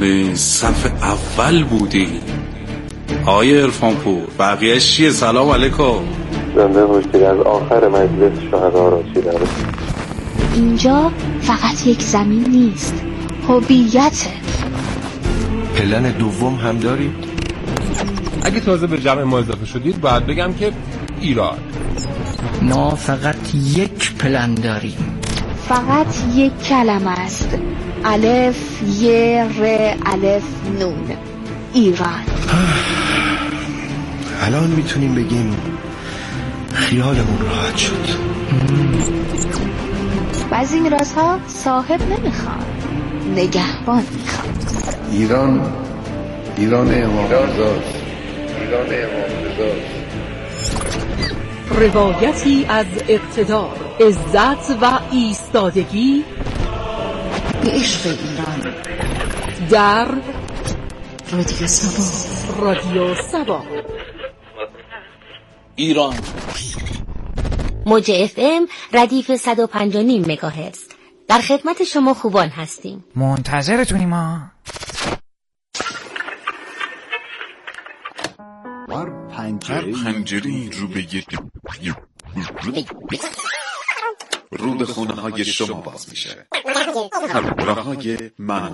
همه صف اول بودی. آقای عرفانپور بقیهش چیه؟ سلام علیکم. زنده باشید. از آخر مجلس شهدا راشیدم. اینجا فقط یک زمین نیست، هویته. پلن دوم هم داریم؟ اگه تازه به جمع ما اضافه شدید باید بگم که ایران. نه، فقط یک پلن داریم. فقط یک کلمه است، الف ی ر الف نون، ایران. الان میتونیم بگیم خیالمون راحت شد. بعضی میراث‌ها صاحب نمیخواد، نگهبان میخواد. ایران امامزاست. روایتی از اقتدار، عزت و ایستادگی به عشق ایران در رادیو سبا. ایران. موج FM ردیف 105.5 مگاهرتز. در خدمت شما خوبان هستیم. منتظرتونیم ما. پنجره رو به رو به خونه های شما باز میشه. همراهای من.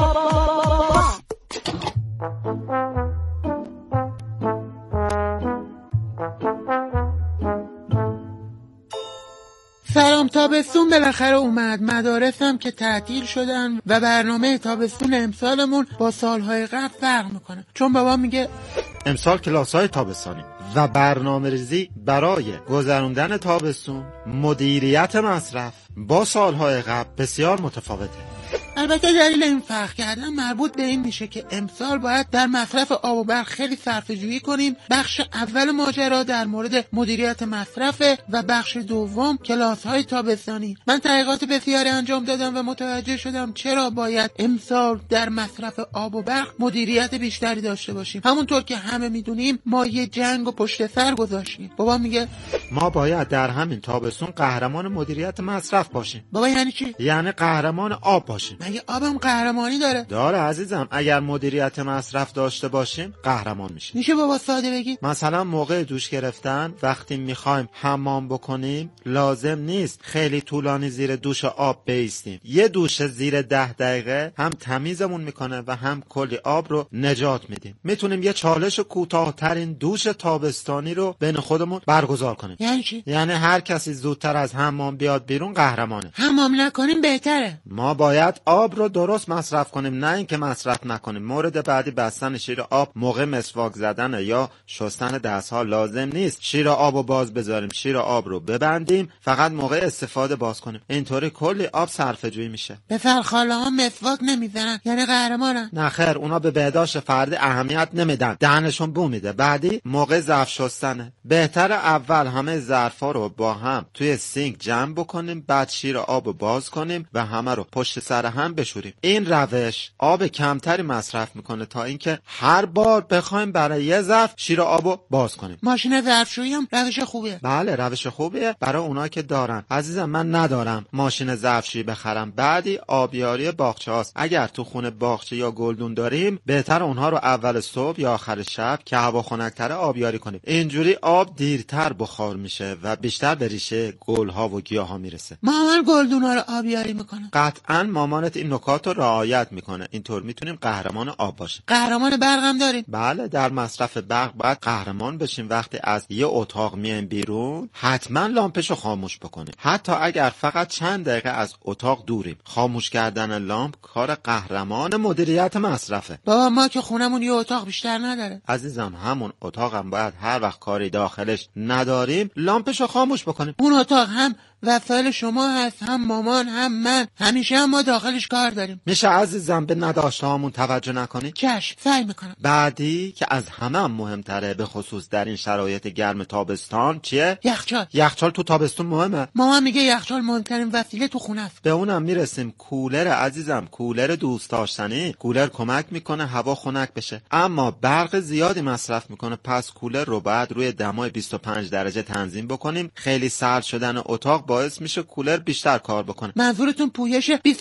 سلام، تابستون بالاخره اومد. مدارسم که تعطیل شدن و برنامه تابستون امسالمون با سالهای قبل فرق میکنه، چون بابا میگه امسال کلاس‌های تابستانی و برنامه‌ریزی برای گذراندن تابستون، مدیریت مصرف با سالهای قبل بسیار متفاوته. البته دلیل این فرق کردن مربوط به این میشه که امسال باید در مصرف آب و برق خیلی صرفه‌جویی کنیم. بخش اول ماجرا در مورد مدیریت مصرف و بخش دوم کلاس‌های تابستانی. من تحقیقات بسیاری انجام دادم و متوجه شدم چرا باید امسال در مصرف آب و برق مدیریت بیشتری داشته باشیم. همونطور که همه میدونیم ما یه جنگ و پشت سر گذاشتیم. بابا میگه ما باید در همین تابستون قهرمان مدیریت مصرف باشیم. بابا یعنی چی؟ یعنی قهرمان آب باشیم. مگه آبم قهرمانی داره؟ داره عزیزم. اگر مدیریت مصرف داشته باشیم قهرمان میشیم. میشه بابا ساده بگی؟ مثلا موقع دوش گرفتن وقتی میخوایم حمام بکنیم لازم نیست خیلی طولانی زیر دوش آب بایستیم. یه دوش زیر 10 دقیقه هم تمیزمون میکنه و هم کلی آب رو نجات میدیم. میتونیم یه چالش کوتاه‌ترین دوش تابستانی رو بین خودمون برگزار کنیم. یعنی چی؟ یعنی هر کسی زودتر از حمام بیاد بیرون قهرمانه. حمام نکنیم بهتره. ما باید آب رو درست مصرف کنیم، نه اینکه مصرف نکنیم. مورد بعدی بستن شیر آب موقع مسواک زدن یا شستن دست‌ها لازم نیست شیر آبو باز بذاریم. شیر آب رو ببندیم، فقط موقع استفاده باز کنیم. اینطوری کلی آب صرفه‌جویی میشه. پسر خاله‌ها مسواک نمیزنن یعنی قهرمانن؟ نه خیر، اونا به بهداشت فردی اهمیت نمیدن، دهنشون بو میده. بعدی موقع ظرف شستنه. بهتره اول همه ظرفا رو با هم توی سینک جمع بکنیم، بعد شیر آبو باز کنیم و همه رو پشت سر هم بشوریم. این روش آب کمتری مصرف میکنه تا اینکه هر بار بخوایم برای یه ظرف شیر آبو باز کنیم. ماشین ظرفشویی هم روش خوبیه. بله روش خوبیه برای اونایی که دارن. عزیزم من ندارم ماشین ظرفشویی بخرم. بعدی آبیاری باغچه هاست. اگر تو خونه باغچه یا گلدون داریم بهتر اونها رو اول صبح یا آخر شب که هوا خنک‌تره آبیاری کنیم. اینجوری آب دیرتر بخار میشه و بیشتر به ریشه گل‌ها و گیاها میرسه. مامان گلدونا رو آبیاری میکنه. قطعاً مامانت این نکات رو رعایت میکنه. اینطور میتونیم قهرمان آب باشیم. قهرمان برق هم داریم؟ بله در مصرف برق باید قهرمان بشیم. وقتی از یه اتاق میایم بیرون حتما لامپشو خاموش بکنیم. حتی اگر فقط چند دقیقه از اتاق دوریم. خاموش کردن لامپ کار قهرمان مدیریت مصرفه. بابا ما که خونمون یه اتاق بیشتر نداره. عزیزم همون اتاقم باید هر وقت کاری داخلش نداریم لامپشو خاموش بکنیم. اون اتاق هم وسایل شما هست، هم مامان هم من، همیشه هم ما داخلش کار داریم. میشه عزیزم به نداشتهامون توجه نکنی؟ چشم سعی میکنم. بعدی که از همه هم مهمتره به خصوص در این شرایط گرم تابستان چیه؟ یخچال. یخچال تو تابستون مهمه. مامان میگه یخچال مهمترین وسیله تو خونه است. به اونم میرسیم. کولر عزیزم، کولر دوست داشتنی. کولر کمک میکنه هوا خنک بشه اما برق زیادی مصرف میکنه. پس کولر رو بعد روی دمای 25 درجه تنظیم بکنیم. خیلی سرد شدن اتاق باعث میشه کولر بیشتر کار بکنه. منظورتون پویش 25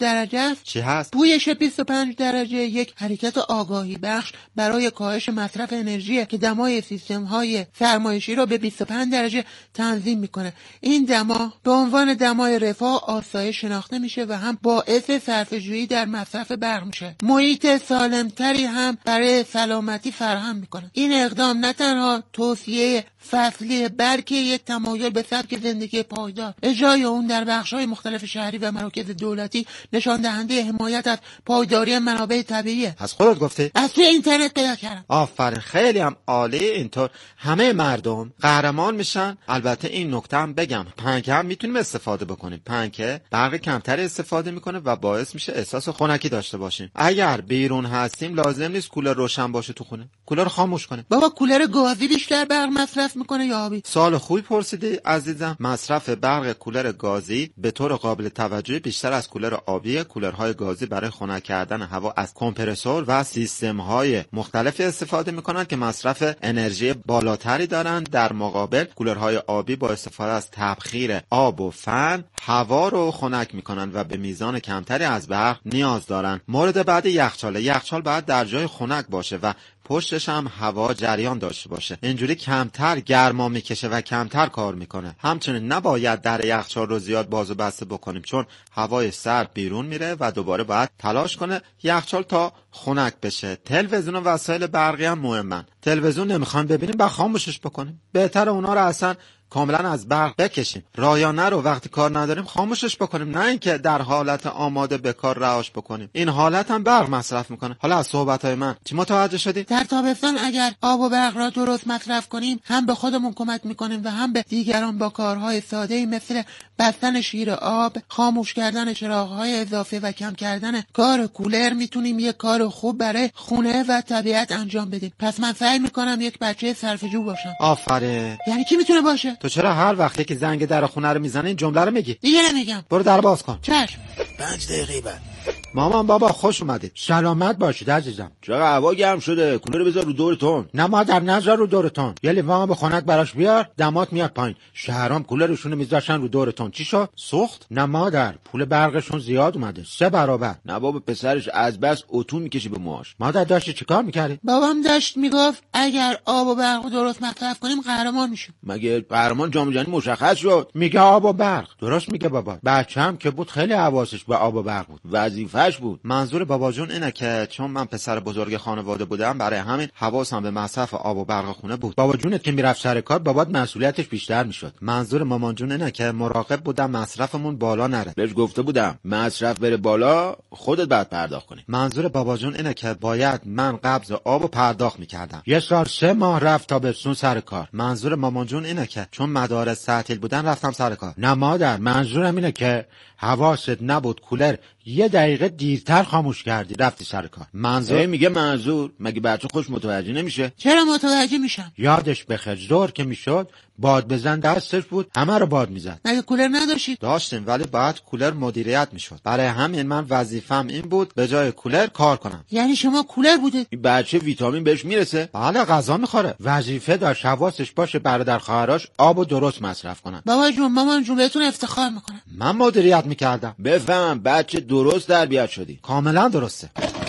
درجه است؟ چی هست؟ پویش 25 درجه یک حرکت آگاهی بخش برای کاهش مصرف انرژی که دمای سیستم های سرمایشی را به 25 درجه تنظیم میکنه. این دما به عنوان دمای رفاه آسایش شناخته میشه و هم باعث صرفه‌جویی در مصرف برق میشه. محیط سالمتری هم برای سلامتی فراهم میکنه. این اقدام نه تنها توصیه فصلی بلکه یک تمایل به سبک زندگی پایدار، اجرای اون در بخش‌های مختلف شهری و مراکز دولتی نشان دهنده حمایت از پایداری منابع طبیعیه. از خودت گفتی؟ از توی اینترنت پیدا کردم. آفرین، خیلی هم عالی. اینطور همه مردم قهرمان میشن. البته این نکته هم بگم، پنکه هم میتونیم استفاده بکنیم. پنکه برق کمتری استفاده میکنه و باعث میشه احساس خنکی داشته باشیم. اگر بیرون هستیم لازم نیست کولر روشن باشه تو خونه، کولر خاموش کنه. بابا کولر گازی بیشتر برق مصرف میکنه یا آبی؟ سوال خوبی پرسیدی عزیزم. مصرف برق کولر گازی به طور قابل توجهی بیشتر از کولر آبیه. کولرهای گازی برای خنک کردن هوا از کمپرسور و سیستم‌های مختلفی استفاده میکنند که مصرف انرژی بالاتری دارند. در مقابل کولرهای آبی با استفاده از تبخیر آب و فن هوا رو خنک میکنند و به میزان کمتری از برق نیاز دارند. مورد بعدی یخچاله. یخچال باید در جای خنک باشه و پشتش هم هوا جریان داشته باشه. اینجوری کمتر گرما میکشه و کمتر کار میکنه. همچنین نباید در یخچال رو زیاد باز و بسته بکنیم چون هوای سرد بیرون میره و دوباره باید تلاش کنه یخچال تا خنک بشه. تلویزیون و وسایل برقی هم مهمن. تلویزیون نمیخوایم ببینیم با خاموشش بکنیم. بهتره اونا رو اصلا کاملا از برق بکشیم. رایانه رو وقتی کار نداریم خاموشش بکنیم، نه اینکه در حالت آماده به کار رهاش بکنیم. این حالت هم برق مصرف میکنه. حالا از صحبت‌های من چی متوجه شدی؟ در تابستان اگر آب و برق را درست مصرف کنیم هم به خودمون کمک میکنیم و هم به دیگران با کارهای ساده‌ای مثل بستن شیر آب، خاموش کردن چراغ‌های اضافه و کم کردن کار کولر میتونیم یک کار خوب برای خونه و طبیعت انجام بدیم. پس من سعی میکنم یک بچه صرفه‌جو باشم. آفرین. یعنی کی میتونه باشه؟ تو چرا هر وقتی که زنگ در خونه رو میزنه این جمله رو میگی؟ دیگه نمیگم. برو در باز کن. چشم. 5 دقیقه بعد. مامان بابا خوش اومدید. سلامت باشید عزیزم. چقدر هوا گرم شده. کولر رو بذار رو دورتون. نه مادر نذار رو دورتون. یه لیوان به خنک براش بیار. دمات میاد پایین. شهرام کولرشون میذاشن رو دورتون. چی شد؟ سوخت؟ نه مادر، پول برقشون زیاد اومده. 3 برابر. نه بابا، پسرش از بس اتو میکشه به موهاش. مادر داشتی چیکار میکردی؟ بابام داشت میگفت اگر آب و برق درست مصرف کنیم قهرمان میشیم. مگه قهرمان جام جهانی مشخص شد؟ میگه آب و برق. درست میگه بابا. بچه‌م که بود خیلی حواسش به آب و برق بود. وظیفه‌ش بود. منظور بابا جون اینه که چون من پسر بزرگ خانواده بودم برای همین حواسم به مصرف آب و برق خونه بود. بابا جونت که میرفت سر کار بابات مسئولیتش بیشتر میشد. منظور مامان جون اینه که مراقب بودم مصرفمون بالا نره. بهش گفته بودم مصرف بره بالا خودت بعد پرداخت کنی. منظور بابا جون اینه که باید من قبض آبو پرداخت میکردم. یه سال 3 ماه رفت تابستون سر کار. منظور مامان جون اینه که چون مدارس تعطیل بودن رفتم سر کار. نه مادر، منظورم اینه که حواست نبود کولر 1 دقیقه دیرتر خاموش کردی رفتی سر کار. منظور میگه منظور. مگه بچه خوش متوجه نمیشه؟ چرا متوجه میشم؟ یادش بخیر ظهر که میشد باد بزن دستش بود همه رو باد میزد. مگه کولر نداشتید؟ داشتیم ولی باید کولر مدیریت میشد. برای همین من وظیفم این بود به جای کولر کار کنم. یعنی شما کولر بودید؟ این بچه ویتامین بهش میرسه؟ بله غذا میخوره. وظیفه داشت حواسش باشه برادر خواهراش آبو درست مصرف کنن. بابا جون مامان جون بهتون افتخار میکنم. من مدیریت میکردم. بفهم بچه درست تربیت شدی. کاملا درسته.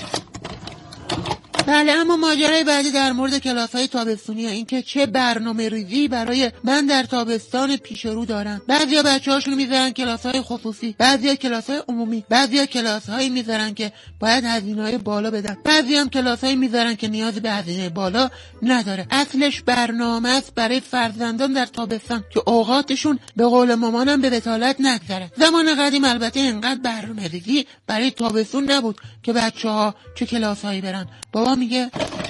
بله، اما ماجرای بعدی در مورد کلاس‌های تابستونیه. این که چه برنامه‌ریزی برای من در تابستان پیش رو دارم. بعضیا بچه‌هاشون میذارن کلاس‌های خصوصی، بعضیا کلاس‌های عمومی، بعضیا کلاس‌هایی میذارن که باید هزینه‌های بالا بدن، بعضی هم کلاس‌هایی میذارن که نیاز به هزینه بالا نداره. اصلش برنامه است برای فرزندان در تابستان که اوقاتشون به قول مامانم به بتالت نگذره. زمان قدیم البته اینقدر برنامه‌ریزی برای تابستون نبود که بچه‌ها چه کلاس‌هایی برن. بابا میگه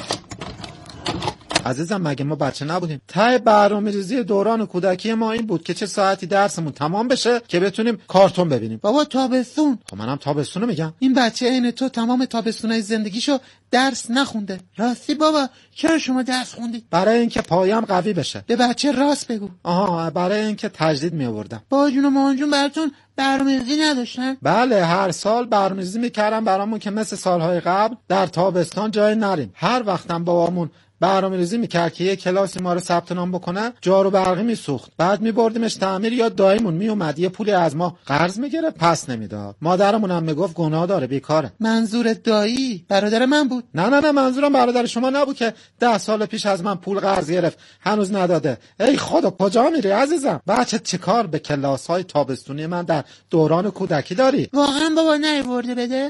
عزیزم مگه ما بچه نبودیم؟ ته برنامه‌ریزی دوران کودکی ما این بود که چه ساعتی درسمون تمام بشه که بتونیم کارتون ببینیم. بابا تابستون. خب منم تابستونو میگم. این بچه عین تو تمام تابستونای زندگیشو درس نخونده. راستی بابا چرا شما درس خوندید؟ برای اینکه پایم قوی بشه. به بچه راست بگو. آها، برای اینکه تجدید میآوردم. بابا جون و مامان جون براتون برنامه‌ریزی نداشتن؟ بله، هر سال برنامه‌ریزی میکردن برامون که مثل سالهای قبل در تابستان جای نریم. هر وقتم بابامون برنامه‌ریزی میکرد که یه کلاسی ما رو ثبت نام بکنه، جارو برقی میسوخت، بعد میبردیمش تعمیر یا داییمون میومد یه پولی از ما قرض میگیره پس نمیداد. مادرمون هم میگفت گناه داره بیکاره. منظور دایی برادر من بود؟ نه منظورم برادر شما نبود که 10 سال پیش از من پول قرض گرفت هنوز نداده. ای خدا کجا میری عزیزم؟ بچه چیکار به کلاس‌های تابستونی من در دوران کودکی داری؟ واقعا بابا نیورده بده؟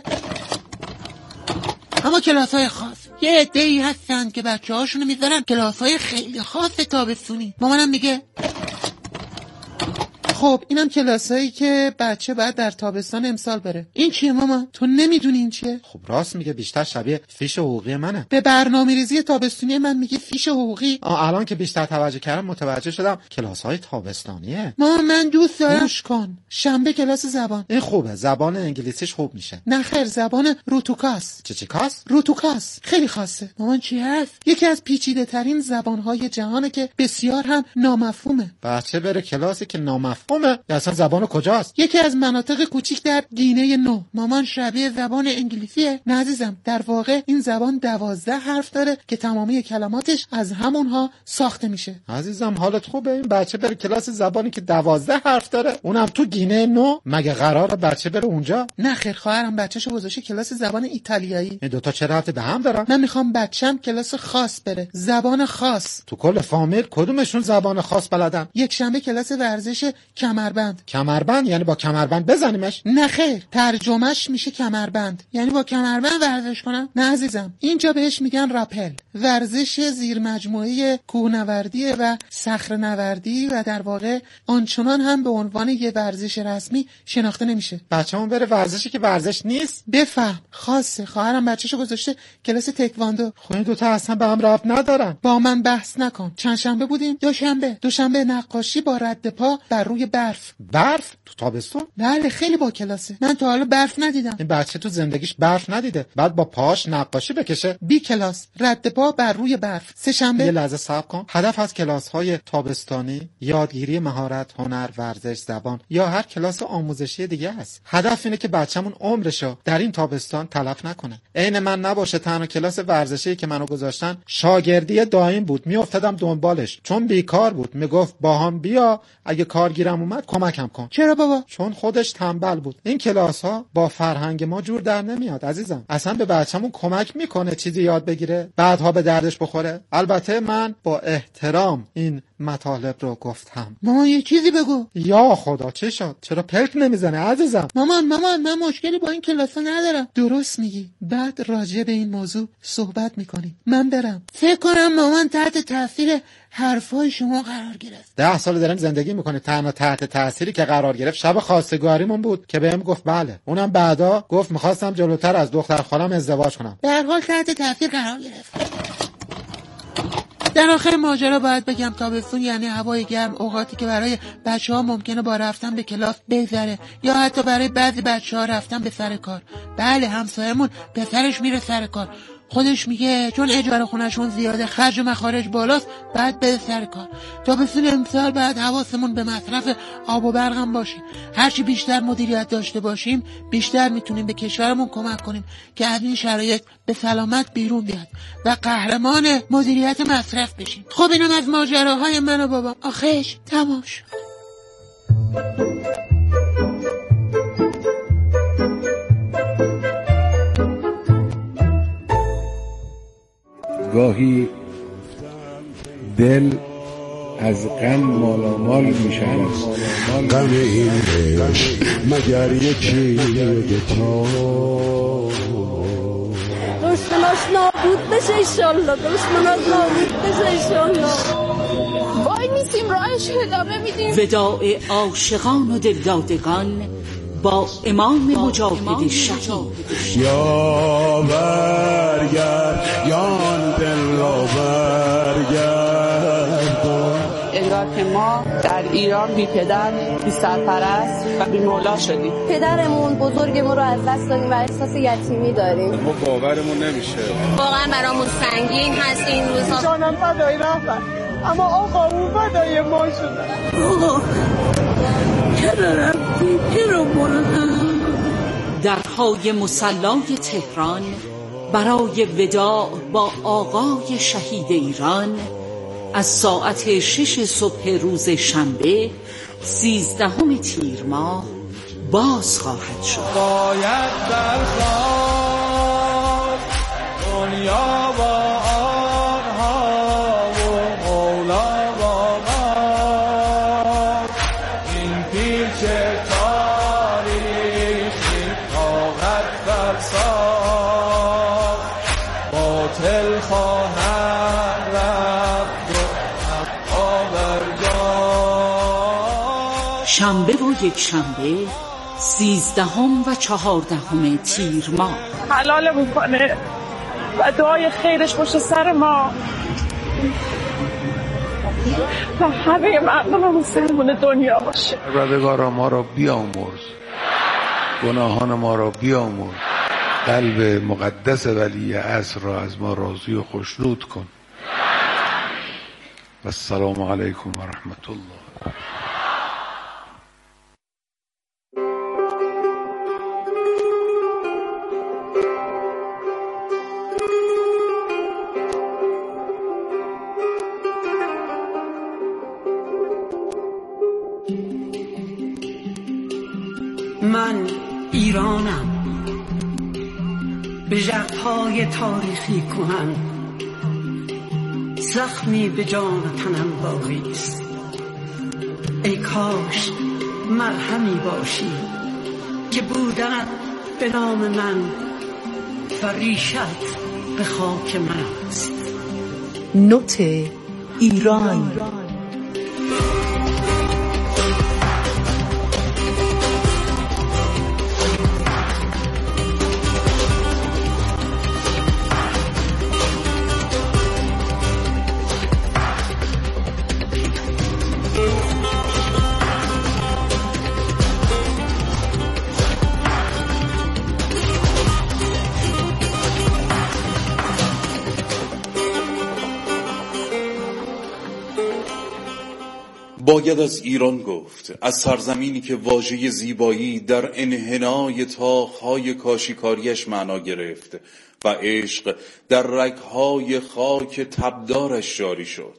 اما کلاس‌های خاص یه عده‌ای هستن که بچه‌هاشونو میذارن کلاس‌های خیلی خاص تابستونی. مامانم میگه خب اینم کلاسایی که بچه باید در تابستان امسال بره. این چیه مامان؟ تو نمیدونی این چیه؟ خب راست میگه، بیشتر شبیه فیش حقوقی منه. به برنامه‌ریزی تابستونی من میگه فیش حقوقی. الان که بیشتر توجه کردم متوجه شدم کلاس‌های تابستانیه. مامان من دوست دارم. گوش کن. شنبه کلاس زبان. این خوبه، زبان انگلیسیش خوب میشه. نه خیر، زبان روتوکاس. چی کاس؟ روتوکاس. خیلی خاصه. مامان چی هست؟ یکی از پیچیده‌ترین زبان‌های جهانه که بسیار هم نامفهومه. بچه بره کلاسی که نامفهومه یا اصلا زبان کجاست؟ یکی از مناطق کوچیک در گینه نو. مامان شبیه زبان انگلیسیه؟ نه عزیزم، در واقع این زبان 12 حرف داره که تمامی کلماتش از همونها ساخته میشه. عزیزم حالت خوبه؟ این بچه بره کلاس زبانی که 12 حرف داره، اونم تو گینه نو؟ مگه قراره بچه بره اونجا؟ نه خیر، خواهرم بچه‌شو گذاشته کلاس زبان ایتالیایی. این دوتا چه ربطی به هم دارن؟ من میخوام بچه‌م کلاس خاص بره، زبان خاص. تو کل فامیل کدومشون زبان خاص بلدن؟ یک شنبه کلاس ورزش کمربند. کمربند یعنی با کمربند بزنیمش؟ نه خیر، ترجمهش میشه کمربند، یعنی با کمربند ورزش کنم. نه عزیزم، اینجا بهش میگن راپل، ورزش زیر مجموعه کوهنوردی و صخره‌نوردی و در واقع آنچنان هم به عنوان یه ورزش رسمی شناخته نمیشه. بچه‌مون بره ورزشی که ورزش نیست؟ بفهم، خاصه. خواهرم بچه‌شو گذاشته کلاس تکواندو. خب این دوتا اصلا به هم ربط ندارن. با من بحث نکن. چند شنبه بودیم؟ دوشنبه نقاشی با رد پا بر روی برف. برف تو تابستون؟ بله خیلی با کلاسه. من تا حالا برف ندیدم. این بچه تو زندگیش برف ندیده، بعد با پاش نقاشی بکشه. بی کلاس، رد پا بر روی برف. سه شنبه. یه لحظه صبر کن. هدف از کلاس‌های تابستانی یادگیری مهارت، هنر، ورزش، زبان یا هر کلاس آموزشی دیگه است. هدف اینه که بچه‌مون عمرشو در این تابستان تلف نکنه. عین من نباشه تنها کلاس ورزشی که منو گذاشتن شاگردی دائم بود، میافتادم دنبالش چون بیکار بود. میگفت باهام بیا، اگه کارگیرم اومد کمکم کن. چرا بابا؟ چون خودش تنبل بود. این کلاس‌ها با فرهنگ ما جور در نمیاد عزیزم. اصلا به بچه‌مون کمک میکنه چیزی یاد بگیره، بعدها به دردش بخوره. البته من با احترام این مطالب رو گفتم. مامان یه چیزی بگو. یا خدا چه شد؟ چرا پلک نمیزنه عزیزم؟ مامان من مشکلی با این کلاسا ندارم. درست میگی. بعد راجع به این موضوع صحبت میکنی. من برم. فکر کنم مامان تحت تاثیر حرفای شما قرار گرفت. 10 سال داریم زندگی میکنه، تنها تحت تأثیری که قرار گرفت شب خواستگاریمون بود که بهم گفت بله. اونم بعدا گفت میخواستم جلوتر از دختر خالم ازدواج کنم. به هر حال تحت تاثیر قرار گرفت. در آخر ماجرا باید بگم تابستون یعنی هوای گرم، اوقاتی که برای بچه‌ها ممکنه با رفتن به کلاس بگذره یا حتی برای بعضی بچه‌ها رفتن به سر کار. بله همسایه‌مون پسرش میره سر کار، خودش میگه چون اجاره خونه‌شون زیاده، خرج و مخارج بالاست، بعد به سر کار. تابستون امسال بعد حواسمون به مصرف آب و برق هم باشه. هرچی بیشتر مدیریت داشته باشیم بیشتر میتونیم به کشورمون کمک کنیم که از این شرایط به سلامت بیرون بیاد و قهرمان مدیریت مصرف بشیم. خب اینم از ماجراهای من و بابا. آخیش تمام شد. گاهی دل از غم مالامال می شود. غم این عشق مگر یکی دشمناش نابود بشه ایشالله، دشمناش نابود بشه ایشالله. وای نیستیم راهش ادامه میدیم. وداع عاشقان و دلدادگان با امام مجاهد شهید. یا برگرد یا دل را برگرد. انگار که ما در ایران بی پدر، بی سرپرست و بی مولا شدیم. پدرمون بزرگمون رو از دست دادیم و احساس یتیمی داریم. ما باورمون نمیشه. واقعا برامون سنگین هست این روزها. جانم فدای رفتن اما آقامون فدای ما شدن. آقا چرا رفتی؟ چرا بردن؟ درهای مصلای تهران برای وداع با آقای شهید ایران از ساعت 6 صبح روز شنبه 13 تیر ماه باز خواهد شد. باید در خواب دنیا و آنها و مولا و ما این پیچ تاریخی طاقت فرسا باطل خواهد رفت و حقا برجا. شنبه و یک شنبه 13 و 14 تیر ماه حلالمون کنه و دعای خیرش باشه سر ما و همه مردم مسلمان دنیا باشه. پروردگارا ما را بیامرز، گناهان ما را بیامرز، قلب مقدس ولی عصر را از ما راضی و خوشنود کن. و السلام علیکم و رحمت الله. من ایرانم، به ژرفهای تاریخی کهن زخمی به جان تنم باقی است. ای کاش مرهمی باشی که بودنت به نام من و ریشت به خاک من است. نوت ایران. باید از ایران گفت، از سرزمینی که واژه زیبایی در انحنای طاق‌های کاشیکاریش معنا گرفت و عشق در رگ‌های خاک تبدارش جاری شد.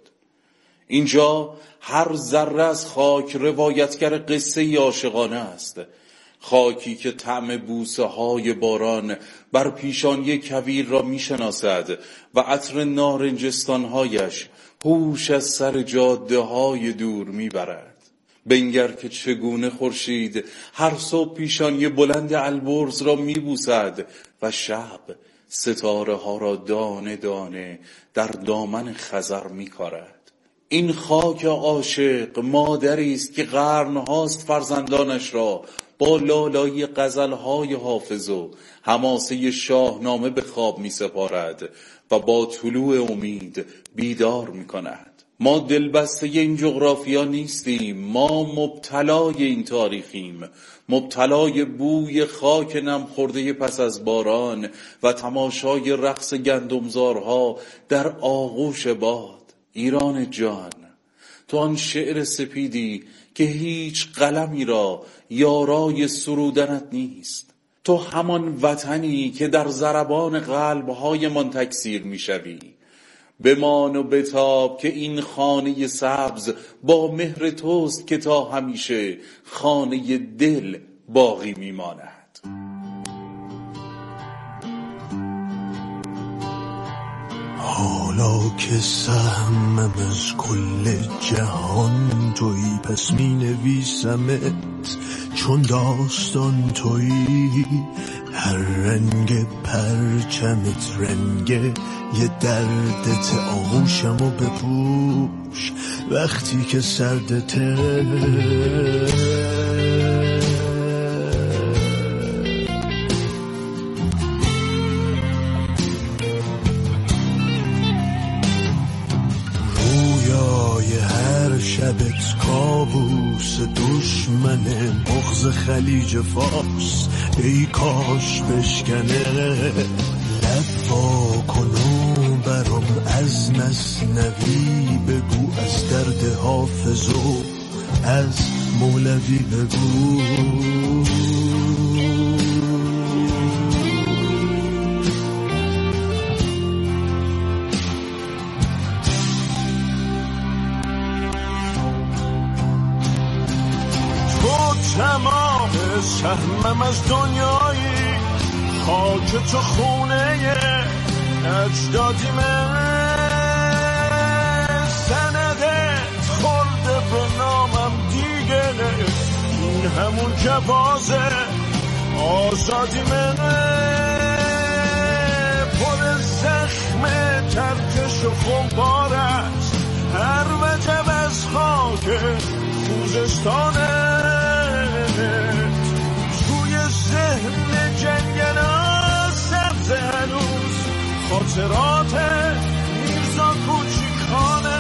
اینجا هر ذره از خاک روایتگر قصه عاشقانه است، خاکی که طعم بوسه های باران بر پیشانی کویر را میشناسد و عطر نارنجستانهایش هوش از سر جاده های دور میبرد. بنگر که چگونه خورشید هر صبح پیشانی بلند البرز را میبوسد و شب ستاره ها را دانه دانه در دامن خزر میکارد. این خاک عاشق مادری است که قرنهاست فرزندانش را با لالایی غزل‌های حافظ و حماسه شاهنامه به خواب می‌سپارد و با طلوع امید بیدار می‌کند. ما دلبسته این جغرافیا نیستیم، ما مبتلای این تاریخیم، مبتلای بوی خاک نم خورده پس از باران و تماشای رقص گندمزارها در آغوش باد. ایران جان، تو آن شعر سپیدی که هیچ قلمی را یارای سرودنت نیست. تو همان وطنی که در ضربان قلبهای من تکثیر میشوی. بمان و بتاب که این خانه سبز با مهر توست که تا همیشه خانه دل باقی میماند. حالا که سهمم از کل جهان تویی، پس می نویسمت چون داستان تویی. هر رنگ پرچمت رنگ یه دردت، آغوشمو بپوش وقتی که سردته. شبت کابوس دشمنه، مغز خلیج فارس ای کاش بشکنه. لب وا کن و برام از مثنوی بگو، از درد حافظ و از مولوی بگو. سهمم از دنیایی خاک تو خونه اجدادی من سندت خورده به نامم دیگه این همون جوازه آزادی من پر زخم ترکش و خمپار است هر وجب از خاک خوزستانه توی ذهن جنگلا سبز هنوز خاطرات میرزا کوچیکانه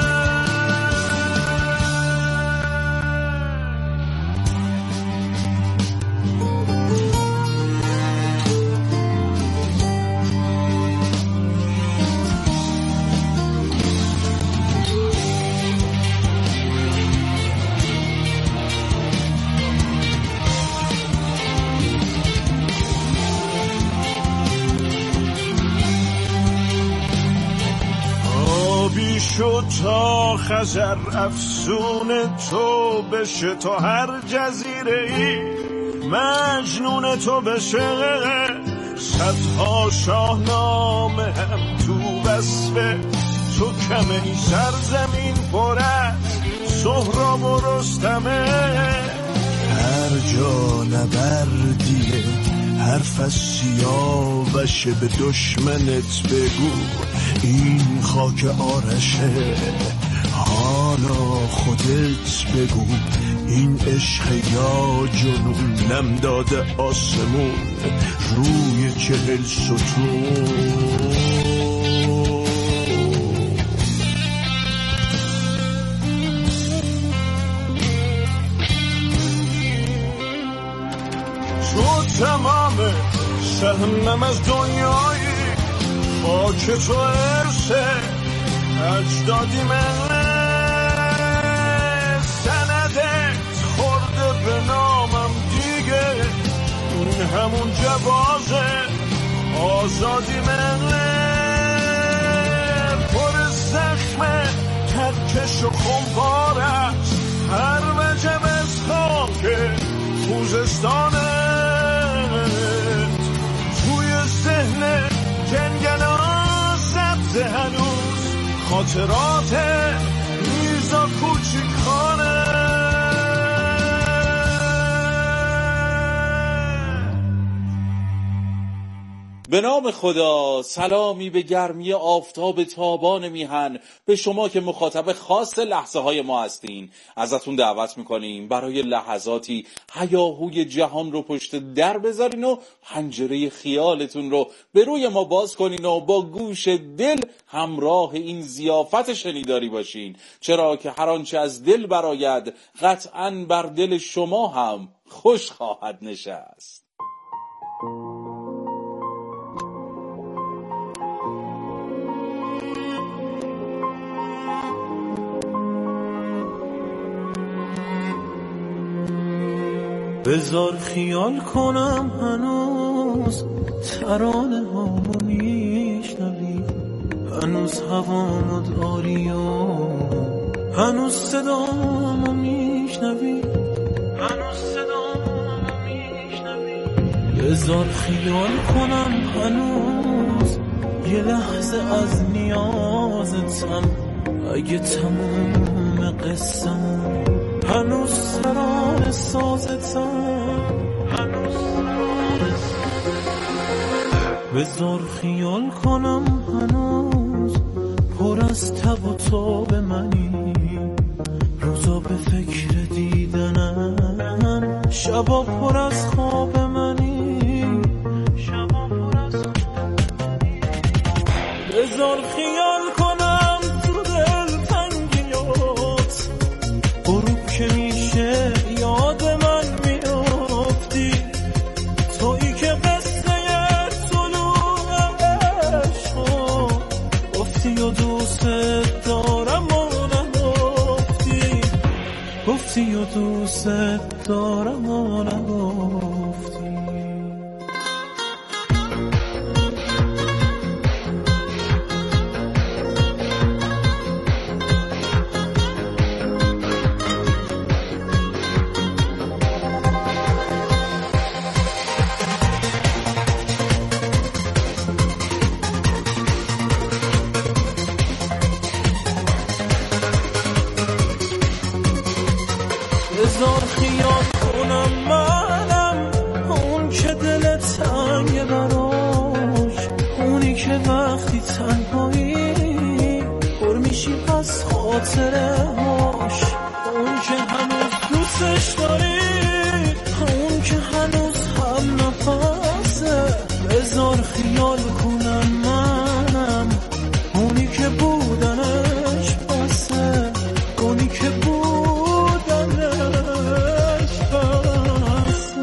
شد تا خزر افسون تو بشه تا هر جزیره ای مجنون تو بشه صدها شاهنامه هم تو وصفه تو کمه این سرزمین پر از سهراب و رستمه هر جا نبردیه حرف از سیاوشه به دشمنت بگو این خاک آرشه حالا خودت بگو این عشق یا جنون نم داده آسمون روی 40 ستون تو تمامه سهمم از دنیایی خاک تو ارسه اجدادی من سندت خورده به نامم دیگه این همون جوازه آزادی من پر زخم ترکش و خمپار است هر وجب از خاک خوزستانه توی ذهن جنگلا سبز هنوز خاطرات میرزا کوچیکانه به نام خدا. سلامی به گرمی آفتاب تابان میهن به شما که مخاطب خاص لحظه های ما هستین. ازتون دعوت میکنیم برای لحظاتی هیاهوی جهان رو پشت در بذارین و پنجره خیالتون رو به روی ما باز کنین و با گوش دل همراه این ضیافت شنیداری باشین، چرا که هر آنچه از دل براید قطعاً بر دل شما هم خوش خواهد نشست. بذار خیال کنم هنوز ترانه هامو میشنوی، هنوز هوامو داری و هنوز صدامو میشنوی، هنوز صدامو میشنوی. بذار خیال کنم هنوز یه لحظه از نیازتم، اگه تموم قصه‌مون هنوز سران سازتم، هنوز سران سازتم. بذار خیال کنم هنوز پر از تب و تاب منی، روزا به فکر دیدنم، شبا پر از خواب منی، شبا پر از خواب منی. بذار خیال کنم تو دل تنگیات غروب که میشه یاد من میافتی، تویی که قصه طلوع عشقو گفتی و دوست دارم و نگفتی، گفتی و دوست دارم و نگفتی. که وقتی تنهایی پر میشی از خاطره هاش، اون که هنوز دوستش داری، اون که هنوز هم نفسه. بذار خیال کنم منم اونی که بودنش بسه، اونی که بودنش بسه.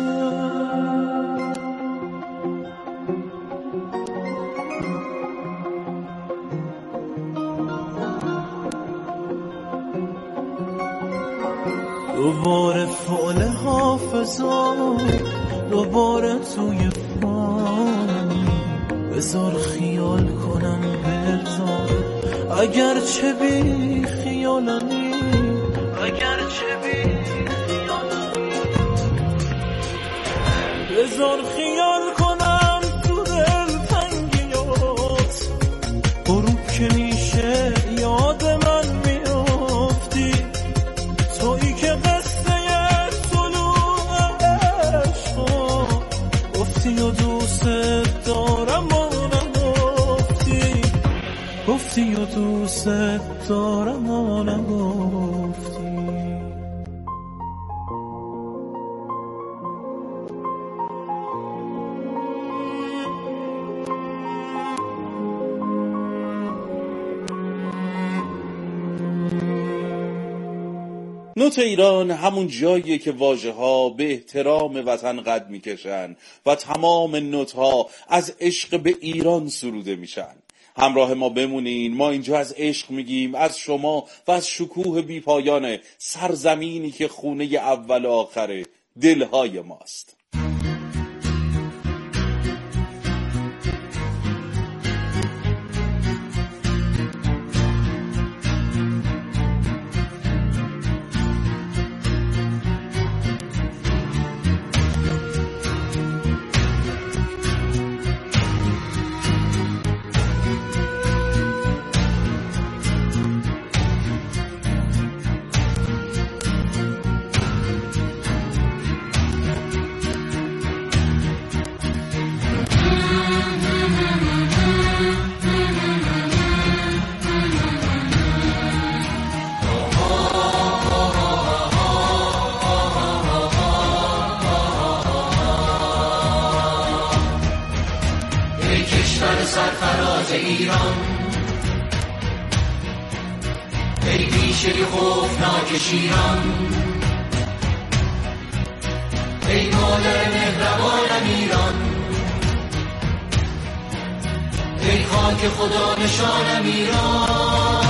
دوباره فعل حافظای دوباره توی فانی، بذار خیال کنم بذار اگر چه بی خیالمی، اگر چه بی خیالمی. بذار خیال کنم تو دل تنگیات، غروب که میشه یاد من میافتی، تویی که قصه طلوع عشقا گفتی و دوست دارم و نگفتی، گفتی و دوست دارم و نگفتی. نوت ایران همون جاییه که واژه ها به احترام وطن قد میکشن و تمام نوت ها از عشق به ایران سروده میشن. همراه ما بمونین، ما اینجا از عشق میگیم، از شما و از شکوه بی پایان سرزمینی که خونه اول و آخر دلهای ماست. سرفراز ایران، ای بیشه خوفناک شیران، ای مادر مهربانم ایران، ای خاک خدا نشانم ایران.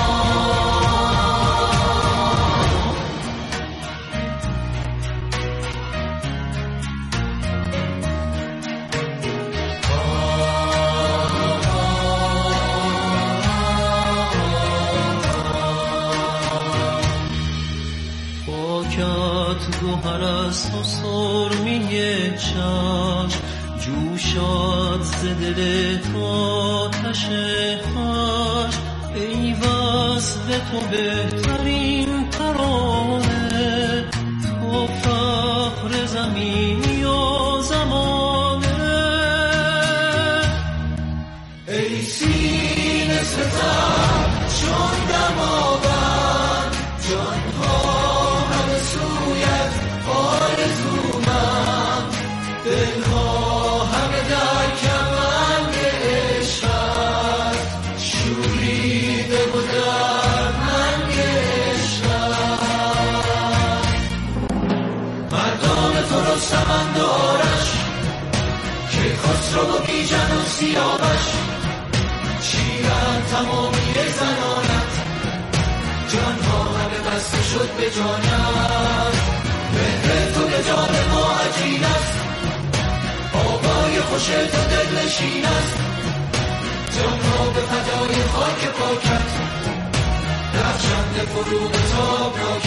گوهر است و سرمی چشم، جوشاد ز دل آتش عشق، ای وصل تو بهترین ترانه، تو فخر زمینی و زمانه، ای سینه ستم چون دماوند، جانها سویت آرزومم، دلها همه در کمند عشقت، شوریده و دردمند عشقت. مردان تو رستمند و آرش، کیخسرو و بیژن و سیاوش، چیرند تمامی زنانت، جانها همه بسته شد به جانت. مهر تو به جان ما عجین است، آبای خوش تو دلنشین است، جانها به فدای خاک پاکت، رخشنده فروغ تابناکت.